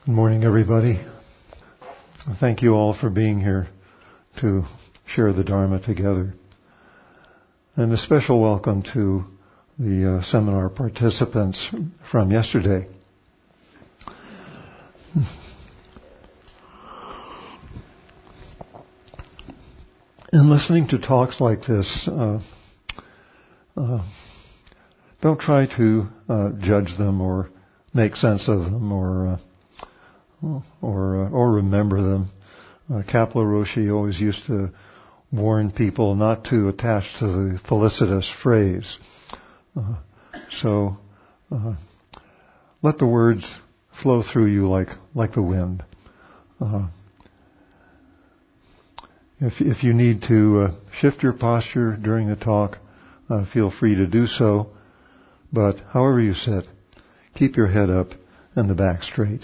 Good morning, everybody. Thank you all for being here to share the Dharma together. And a special welcome to the seminar participants from yesterday. In listening to talks like this, don't try to judge them or make sense of them or remember them. Kapla Roshi always used to warn people not to attach to the felicitous phrase. So let the words flow through you like the wind. If you need to shift your posture during the talk, feel free to do so. But however you sit, keep your head up and the back straight.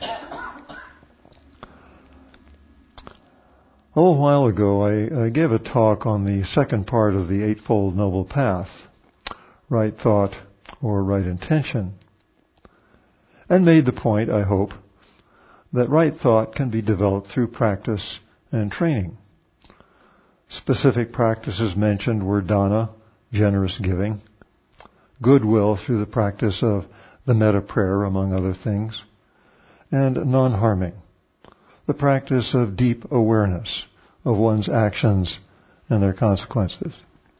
A little while ago, I gave a talk on the second part of the Eightfold Noble Path, right thought or right intention, and made the point, I hope, that right thought can be developed through practice and training. Specific practices mentioned were dana, generous giving, goodwill through the practice of the metta prayer, among other things, and non-harming, the practice of deep awareness of one's actions and their consequences.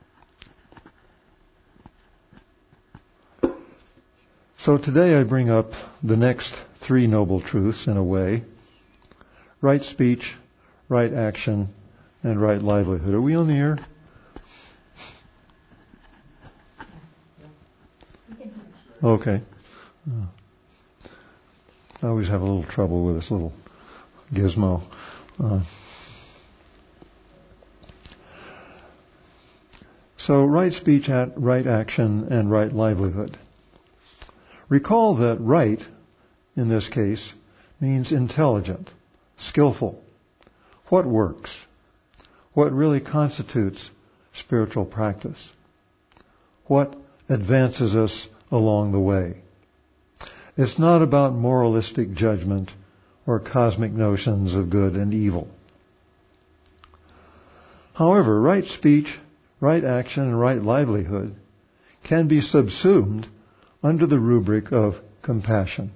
So today I bring up the next three noble truths in a way: right speech, right action, and right livelihood. Are we on the air? Okay. I always have a little trouble with this little gizmo. So right speech, right action, and right livelihood. Recall that right, in this case, means intelligent, skillful. What works? What really constitutes spiritual practice? What advances us along the way? It's not about moralistic judgment or cosmic notions of good and evil. However, right speech, right action, and right livelihood can be subsumed under the rubric of compassion.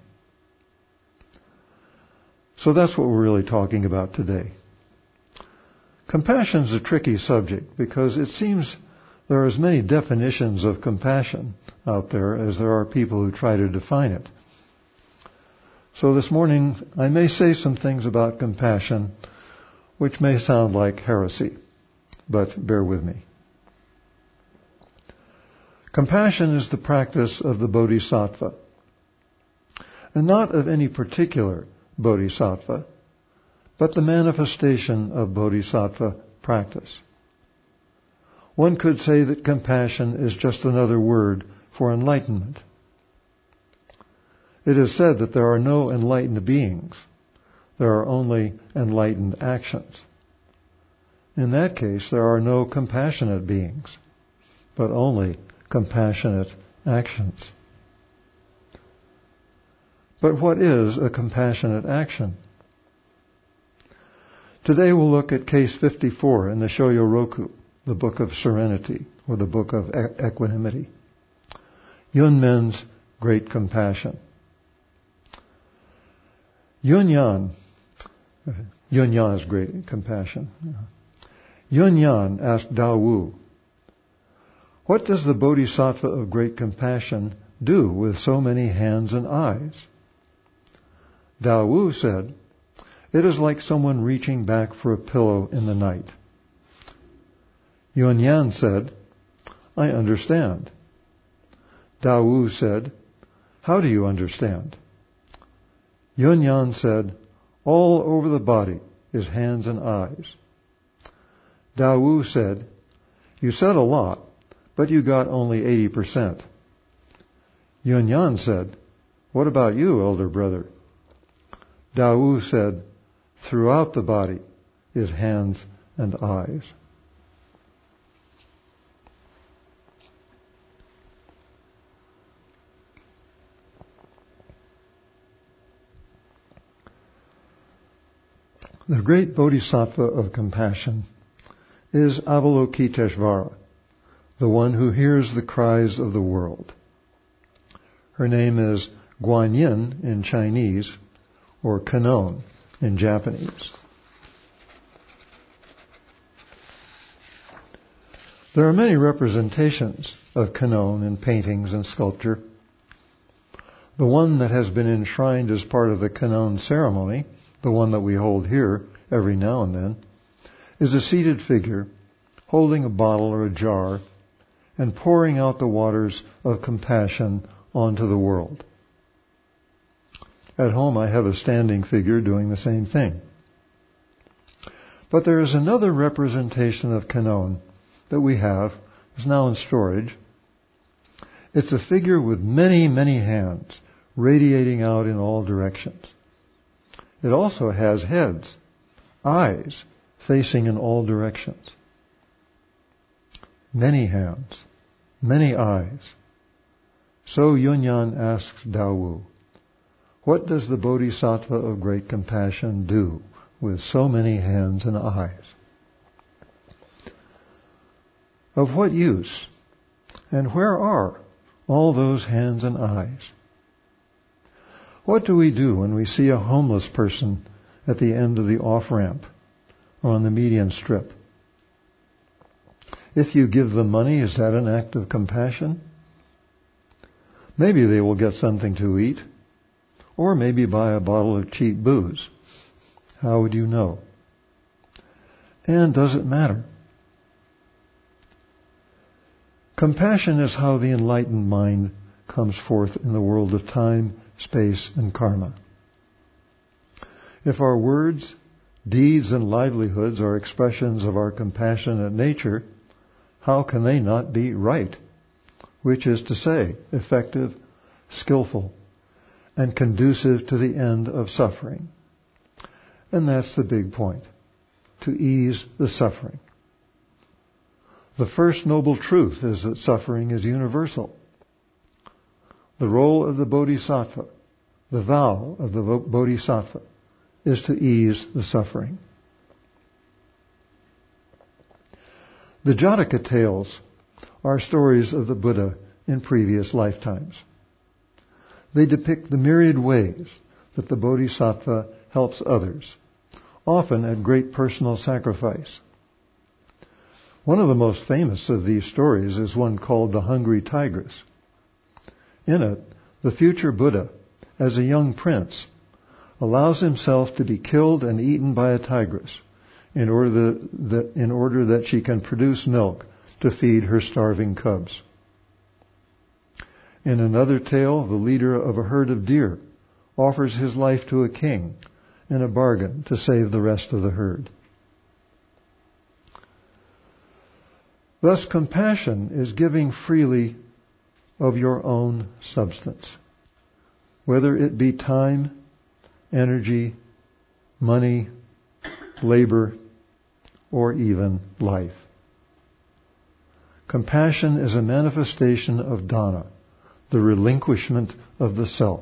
So that's what we're really talking about today. Compassion is a tricky subject because it seems there are as many definitions of compassion out there as there are people who try to define it. So this morning I may say some things about compassion which may sound like heresy, but bear with me. Compassion is the practice of the bodhisattva, and not of any particular bodhisattva, but the manifestation of bodhisattva practice. One could say that compassion is just another word for enlightenment. It is said that there are no enlightened beings. There are only enlightened actions. In that case, there are no compassionate beings, but only compassionate actions. But what is a compassionate action? Today we'll look at case 54 in the Shoyo-roku, the Book of Serenity, or the Book of Equanimity. Yunmen's great compassion. Yunyan is great compassion. Yunyan asked Dao Wu, "What does the bodhisattva of great compassion do with so many hands and eyes?" Dao Wu said, "It is like someone reaching back for a pillow in the night." Yunyan said, "I understand." Dao Wu said, "How do you understand?" Yunyan said, "All over the body is hands and eyes." Dao Wu said, "You said a lot, but you got only 80%. Yunyan said, "What about you, elder brother?" Dao Wu said, "Throughout the body is hands and eyes." The great bodhisattva of compassion is Avalokiteshvara, the one who hears the cries of the world. Her name is Guanyin in Chinese, or Kannon in Japanese. There are many representations of Kannon in paintings and sculpture. The one that has been enshrined as part of the Kannon ceremony, the one that we hold here every now and then, is a seated figure holding a bottle or a jar and pouring out the waters of compassion onto the world. At home I have a standing figure doing the same thing. But there is another representation of Kannon that we have. It's now in storage. It's a figure with many, many hands radiating out in all directions. It also has heads, eyes facing in all directions. Many hands, many eyes. So Yunyan asks Daowu, what does the Bodhisattva of great compassion do with so many hands and eyes? Of what use? And where are all those hands and eyes? What do we do when we see a homeless person at the end of the off-ramp or on the median strip? If you give them money, is that an act of compassion? Maybe they will get something to eat, or maybe buy a bottle of cheap booze. How would you know? And does it matter? Compassion is how the enlightened mind comes forth in the world of time, space, and karma. If our words, deeds, and livelihoods are expressions of our compassionate nature, how can they not be right? Which is to say, effective, skillful, and conducive to the end of suffering. And that's the big point, to ease the suffering. The first noble truth is that suffering is universal. The role of the Bodhisattva, the vow of the Bodhisattva, is to ease the suffering. The Jataka tales are stories of the Buddha in previous lifetimes. They depict the myriad ways that the Bodhisattva helps others, often at great personal sacrifice. One of the most famous of these stories is one called The Hungry Tigress. In it, the future Buddha, as a young prince, allows himself to be killed and eaten by a tigress in order that she can produce milk to feed her starving cubs. In another tale, the leader of a herd of deer offers his life to a king in a bargain to save the rest of the herd. Thus, compassion is giving freely of your own substance, whether it be time, energy, money, labor, or even life. Compassion is a manifestation of dana, the relinquishment of the self.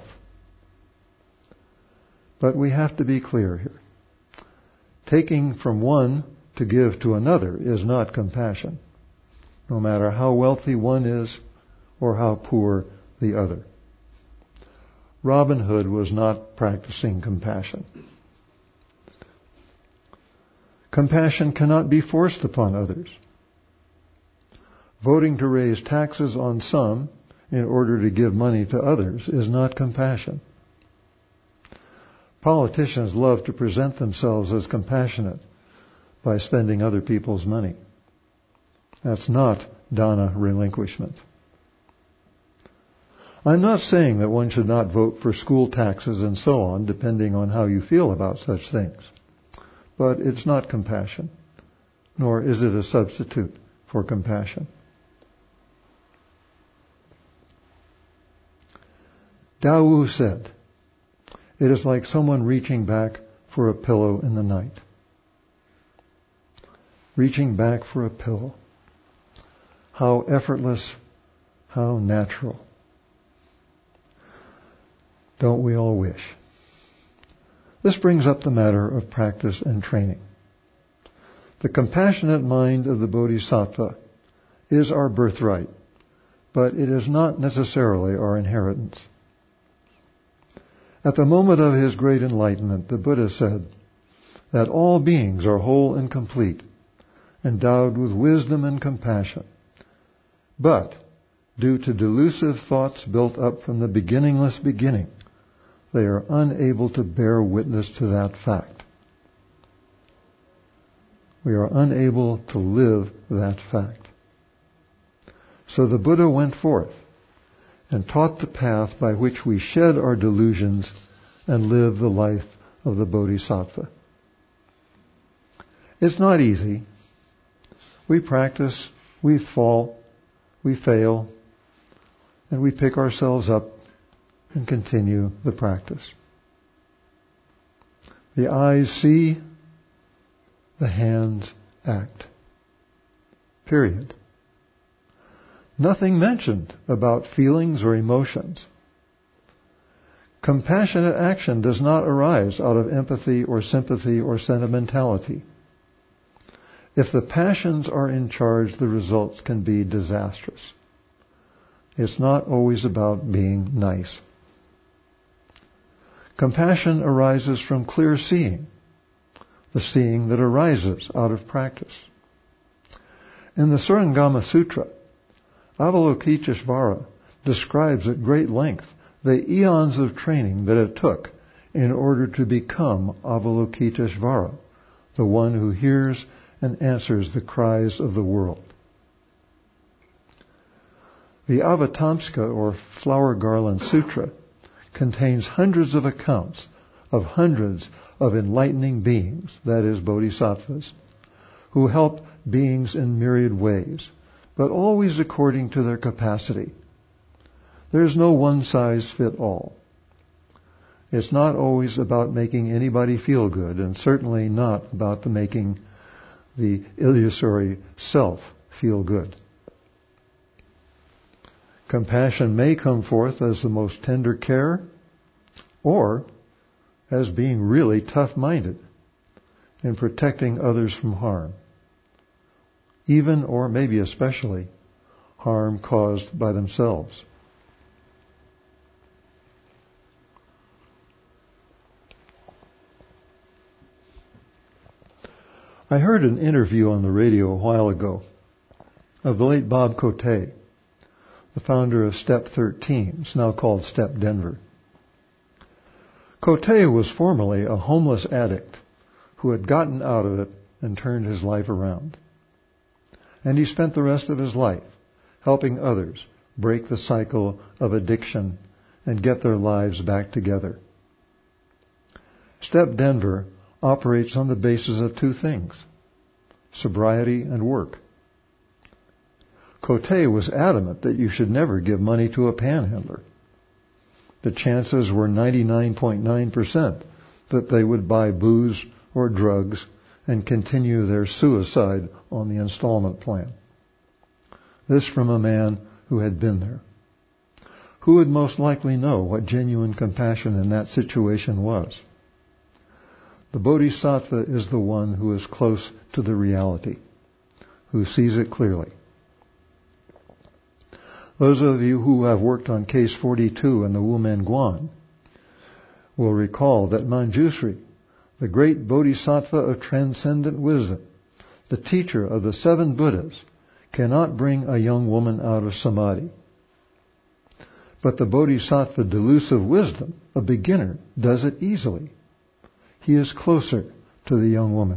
But we have to be clear here. Taking from one to give to another is not compassion, no matter how wealthy one is or how poor the other. Robin Hood was not practicing compassion. Compassion cannot be forced upon others. Voting to raise taxes on some in order to give money to others is not compassion. Politicians love to present themselves as compassionate by spending other people's money. That's not dana relinquishment. I'm not saying that one should not vote for school taxes and so on, depending on how you feel about such things. But it's not compassion, nor is it a substitute for compassion. Daowu said, it is like someone reaching back for a pillow in the night. Reaching back for a pillow. How effortless, how natural. Don't we all wish? This brings up the matter of practice and training. The compassionate mind of the Bodhisattva is our birthright, but it is not necessarily our inheritance. At the moment of his great enlightenment, the Buddha said that all beings are whole and complete, endowed with wisdom and compassion. But, due to delusive thoughts built up from the beginningless beginning, they are unable to bear witness to that fact. We are unable to live that fact. So the Buddha went forth and taught the path by which we shed our delusions and live the life of the Bodhisattva. It's not easy. We practice, we fall, we fail, and we pick ourselves up and continue the practice. The eyes see, the hands act. Period. Nothing mentioned about feelings or emotions. Compassionate action does not arise out of empathy or sympathy or sentimentality. If the passions are in charge, the results can be disastrous. It's not always about being nice. Compassion arises from clear seeing, the seeing that arises out of practice. In the Surangama Sutra, Avalokiteshvara describes at great length the eons of training that it took in order to become Avalokiteshvara, the one who hears and answers the cries of the world. The Avatamsaka, or Flower Garland Sutra, contains hundreds of accounts of hundreds of enlightening beings, that is, bodhisattvas, who help beings in myriad ways, but always according to their capacity. There is no one-size-fits-all. It's not always about making anybody feel good, and certainly not about making the illusory self feel good. Compassion may come forth as the most tender care, or as being really tough-minded in protecting others from harm, even or maybe especially harm caused by themselves. I heard an interview on the radio a while ago of the late Bob Cote, the founder of Step 13, it's now called Step Denver. Cote was formerly a homeless addict who had gotten out of it and turned his life around. And he spent the rest of his life helping others break the cycle of addiction and get their lives back together. Step Denver operates on the basis of two things: sobriety and work. Cote was adamant that you should never give money to a panhandler. The chances were 99.9% that they would buy booze or drugs and continue their suicide on the installment plan. This from a man who had been there. Who would most likely know what genuine compassion in that situation was? The Bodhisattva is the one who is close to the reality, who sees it clearly. Those of you who have worked on Case 42 in the Wumen Guan will recall that Manjushri, the great Bodhisattva of transcendent wisdom, the teacher of the 7 Buddhas, cannot bring a young woman out of samadhi. But the Bodhisattva delusive wisdom, a beginner, does it easily. He is closer to the young woman.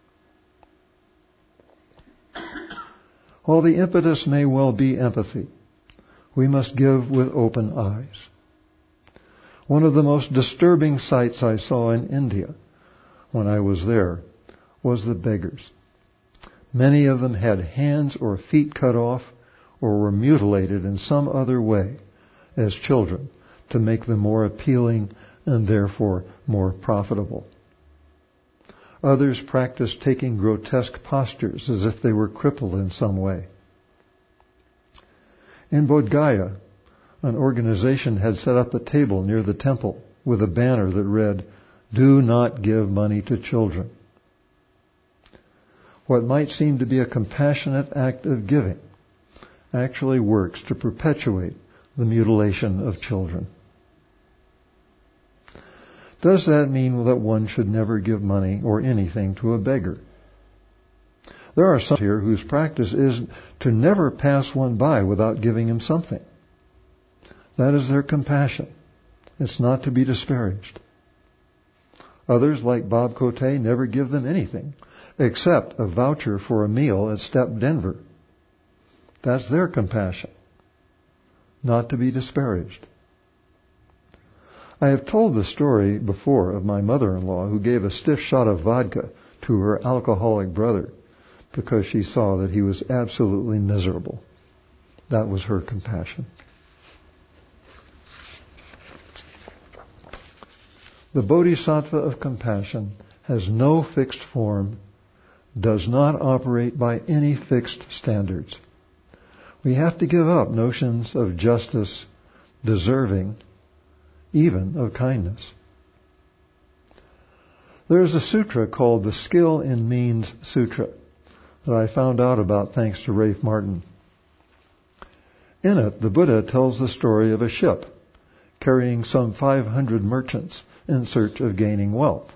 While the impetus may well be empathy, we must give with open eyes. One of the most disturbing sights I saw in India when I was there was the beggars. Many of them had hands or feet cut off or were mutilated in some other way as children to make them more appealing and therefore more profitable. Others practiced taking grotesque postures as if they were crippled in some way. In Bodh Gaya, an organization had set up a table near the temple with a banner that read, Do not give money to children. What might seem to be a compassionate act of giving actually works to perpetuate the mutilation of children. Does that mean that one should never give money or anything to a beggar? There are some here whose practice is to never pass one by without giving him something. That is their compassion. It's not to be disparaged. Others, like Bob Cote, never give them anything except a voucher for a meal at Step Denver. That's their compassion, not to be disparaged. I have told the story before of my mother-in-law who gave a stiff shot of vodka to her alcoholic brother because she saw that he was absolutely miserable. That was her compassion. The Bodhisattva of compassion has no fixed form, does not operate by any fixed standards. We have to give up notions of justice, deserving, even of kindness. There is a sutra called the Skill in Means Sutra that I found out about thanks to Rafe Martin. In it, the Buddha tells the story of a ship carrying some 500 merchants in search of gaining wealth.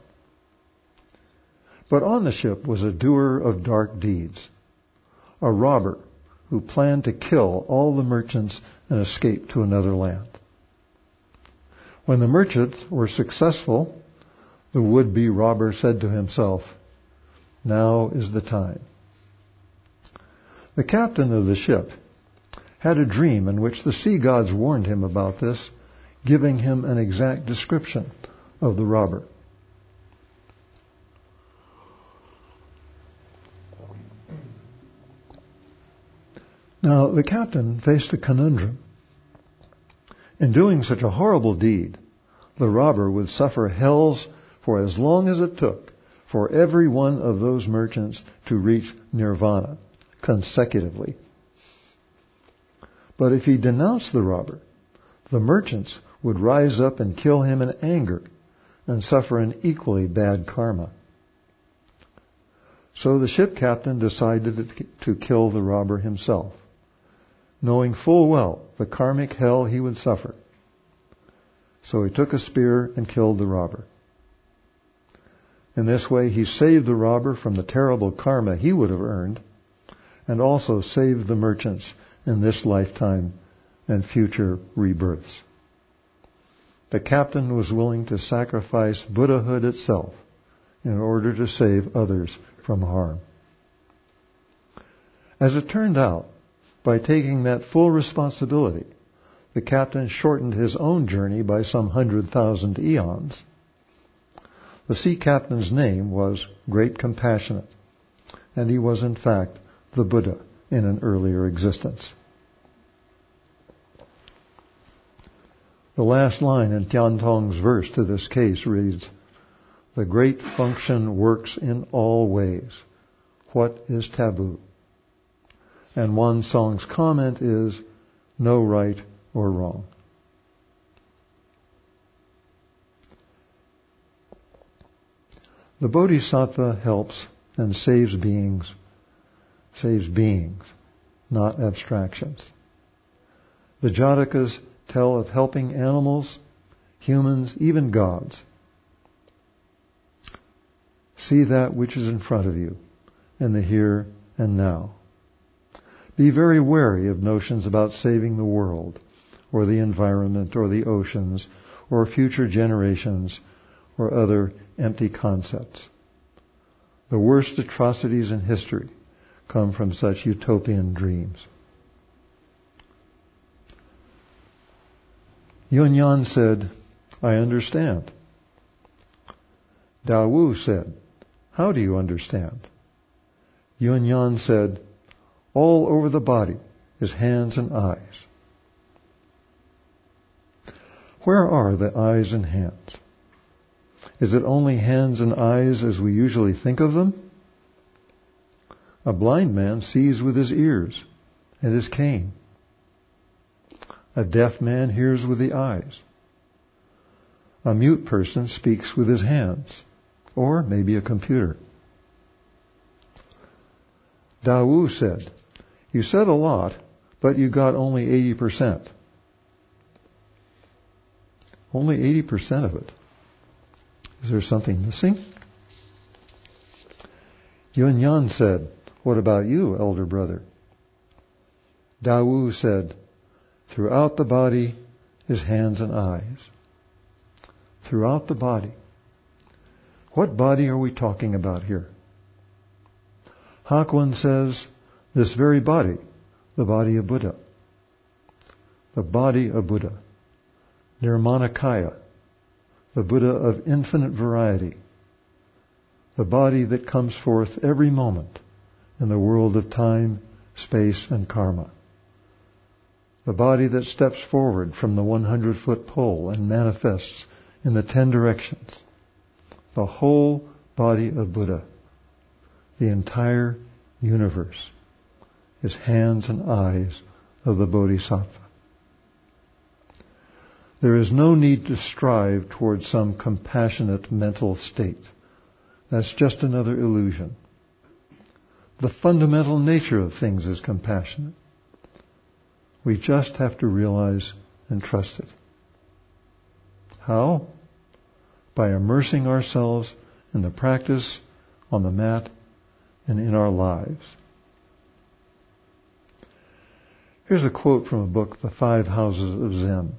But on the ship was a doer of dark deeds, a robber who planned to kill all the merchants and escape to another land. When the merchants were successful, the would-be robber said to himself, "Now is the time." The captain of the ship had a dream in which the sea gods warned him about this, giving him an exact description of the robber. Now, the captain faced a conundrum. In doing such a horrible deed, the robber would suffer hells for as long as it took for every one of those merchants to reach nirvana consecutively. But if he denounced the robber, the merchants would rise up and kill him in anger and suffer an equally bad karma. So the ship captain decided to kill the robber himself, knowing full well the karmic hell he would suffer. So he took a spear and killed the robber. In this way, he saved the robber from the terrible karma he would have earned, and also saved the merchants in this lifetime and future rebirths. The captain was willing to sacrifice Buddhahood itself in order to save others from harm. As it turned out, by taking that full responsibility, the captain shortened his own journey by some 100,000 eons. The sea captain's name was Great Compassionate, and he was in fact the Buddha in an earlier existence. The last line in Tian Tong's verse to this case reads, "The great function works in all ways. What is taboo?" And Wan Song's comment is, "No right or wrong." The Bodhisattva helps and saves beings, not abstractions. The Jatakas tell of helping animals, humans, even gods. See that which is in front of you, in the here and now. Be very wary of notions about saving the world, or the environment, or the oceans, or future generations, or other empty concepts. The worst atrocities in history come from such utopian dreams. Yun Yan said, "I understand." Dao Wu said, "How do you understand?" Yun Yan said, "All over the body is hands and eyes." Where are the eyes and hands? Is it only hands and eyes as we usually think of them? A blind man sees with his ears and his cane. A deaf man hears with the eyes. A mute person speaks with his hands, or maybe a computer. Dawu said, "You said a lot, but you got only 80%. Only 80% of it. Is there something missing?" Yun Yan said, "What about you, elder brother?" Dawu said, "Throughout the body is hands and eyes." Throughout the body. What body are we talking about here? Hakuin says, this very body, the body of Buddha. The body of Buddha. Nirmanakaya, the Buddha of infinite variety. The body that comes forth every moment in the world of time, space, and karma. The body that steps forward from the 100-foot pole and manifests in the 10 directions. The whole body of Buddha, the entire universe, is hands and eyes of the Bodhisattva. There is no need to strive towards some compassionate mental state. That's just another illusion. The fundamental nature of things is compassionate. We just have to realize and trust it. How? By immersing ourselves in the practice, on the mat, and in our lives. Here's a quote from a book, The 5 Houses of Zen.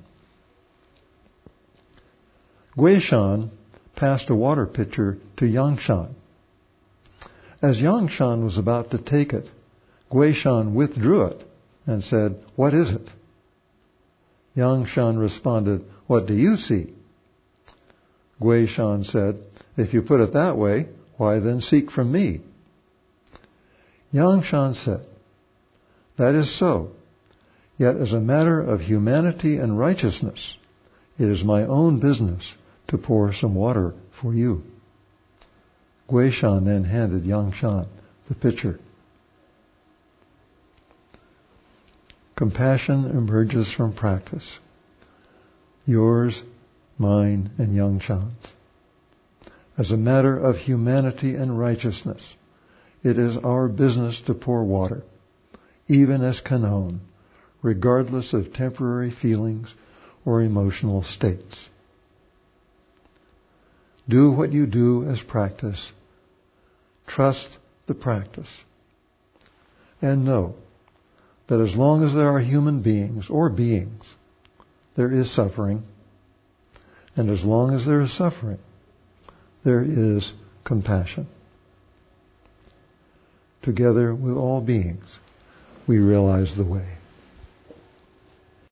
Guishan passed a water pitcher to Yangshan. As Yangshan was about to take it, Guishan withdrew it and said, "What is it?" Yangshan responded, "What do you see?" Guishan said, "If you put it that way, why then seek from me?" Yangshan said, "That is so. Yet as a matter of humanity and righteousness, it is my own business to pour some water for you." Guishan then handed Yangshan the pitcher. Compassion emerges from practice. Yours, mine, and Yangshan's. As a matter of humanity and righteousness, it is our business to pour water, even as Kanon, regardless of temporary feelings or emotional states. Do what you do as practice. Trust the practice. And know that as long as there are human beings or beings, there is suffering. And as long as there is suffering, there is compassion. Together with all beings, we realize the way.